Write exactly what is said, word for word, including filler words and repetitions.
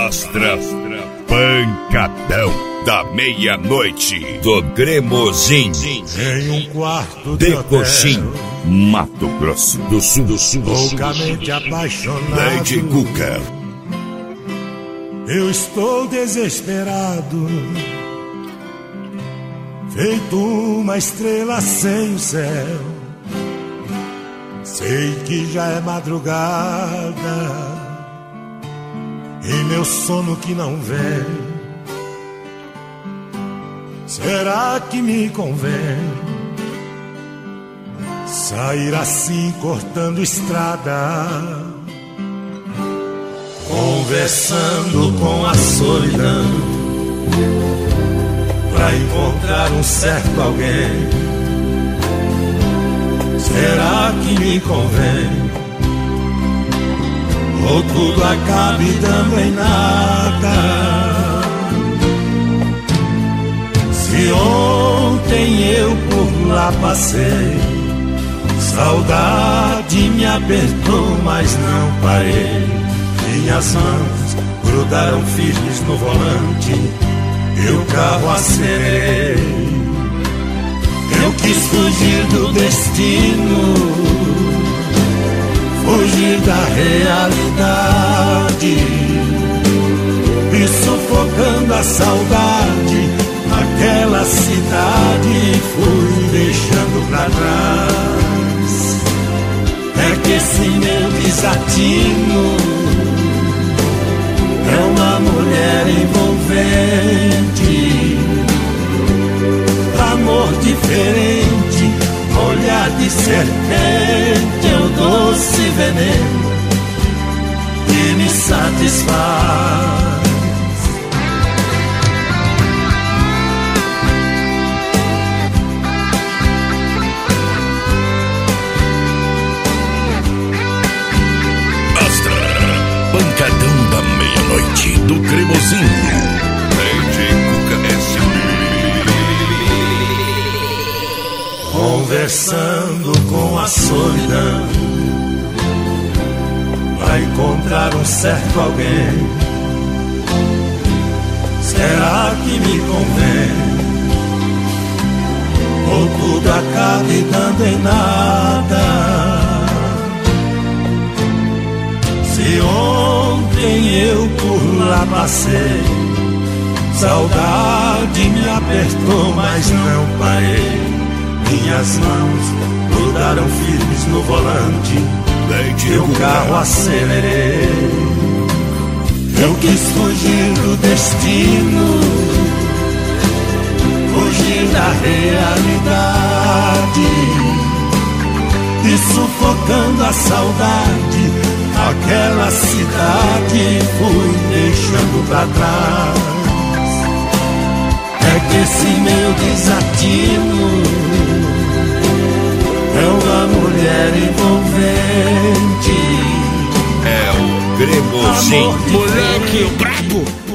Astra, pancadão da meia-noite do Cremosinho, em um quarto de, de Coxim, Mato Grosso do Sul, do Sul, do Sul, loucamente apaixonado. Lady Cuca. Eu estou desesperado, feito uma estrela sem o céu. Sei que já é madrugada e meu sono que não vem. Será que me convém sair assim cortando estrada, conversando com a solidão, pra encontrar um certo alguém? Será que me convém? Ou tudo acabe dando em nada? Se ontem eu por lá passei, saudade me apertou, mas não parei. Minhas mãos grudaram firmes no volante e o carro acelerei. Eu quis fugir do destino, fugir da realidade, e sufocando a saudade, aquela cidade fui deixando pra trás. É que esse meu desatino é uma mulher envolvente, amor diferente, olhar de serpente, é o doce veneno que me satisfaz. Pancadão da meia-noite do Cremosinho. Lady Cuca S. Conversando com a solidão, vai encontrar um certo alguém. Será que me convém? Ou tudo acabe dando em nada? Se ontem eu por lá passei, saudade me apertou, mas não parei. Minhas mãos grudaram firmes no volante e o carro acelerei. Eu quis fugir do destino, fugir da realidade, e sufocando a saudade, aquela cidade fui deixando pra trás. É que esse meu desatino é uma mulher envolvente, é o Cremosinho, moleque brabo.